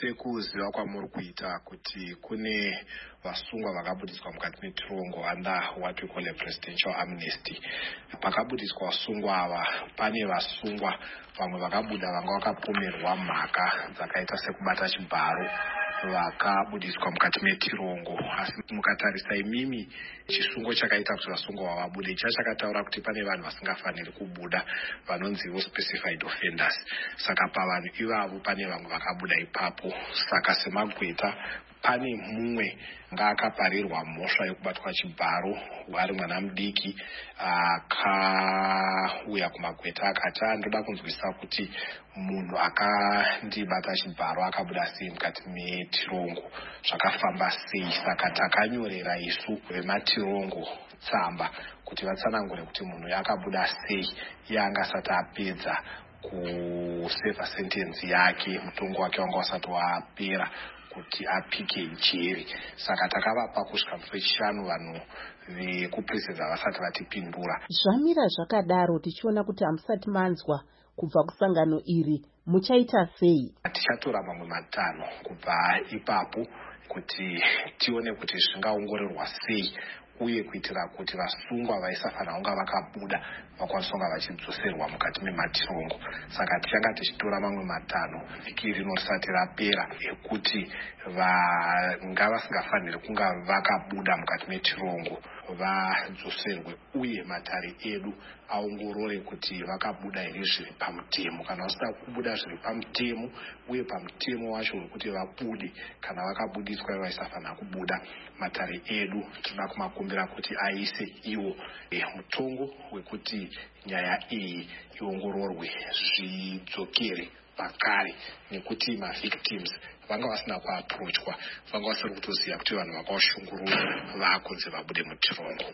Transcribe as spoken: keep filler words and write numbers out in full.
sekuziva kwamuri kuita kuti kune vasungwa vakabudiswa mukati metirongo under what we call a presidential amnesty. Pakabudiswa vasungwa ava pane vasungwa vamwe vakabuda vanga vakapomerwa mhaka dzakaita sekubata chibharo vakabudiswa mukati metirongo. Asi mukatarisa imimi chisungo chakaita kuti vasungwa ava vabude chachakataura kuti pane vanhu vasingafaniri kubuda vanonzivo specified offenders. Saka pavanhu ivavo pane vamwe vakabuda ipapo. Saka semagweta pane mumwe ngaakaparirwa mhosva yokubatwa chibharo ari mwana mudiki akauya kumagweta akati ndoda kunzwisa kuti munhu akandibata chibharo akabuda sei mukati metirongo, zvakafamba sei. Saka takanyorera isu vematirongo tsamba kuti vatsanangure kuti munhu akabuda sei iye angasati apedza kuseva sentensi yake, mutongo wake wanga usati wapera kuti apike jeri. Saka takavapa kusvika musi wechishanu vanhu vekupurisedza vasati vatipindura. Zvamira zvakadaro tichiona kuti hamusati manzwa kubva kusangano iri, muchaita sei? Tichatora mamwe matano kubva ipapo kuti tione kuti zvingaongororwa sei uye kuitira kuti vasungwa vaisafanira kunga vakabuda vakwanisa kunga vachidzoserwa mukati mematirongo. Saka tichanga tichitora mamwe matano vhiki rino risati rapera ekuti vanga vasingafaniri kunga vakabuda mukati metirongo vadzoserwe uye matare edu aongorore kuti vakabuda here zviri pamutemo. Kana vasina kubuda zviri pamutemo uye pamutemo wacho wekuti vabude kana vakabudiswa vaisafanira kubuda, matare edu tinoda kumakumbira kuti aise iwo e, mutongo wekuti nyaya iyi iongororwe zvidzokere pakare, nekuti mavictims vanga vasina kuaproachwa, vanga vasiri kutoziva kuti vanhu vakashungurura vakunze vabude mutirongo.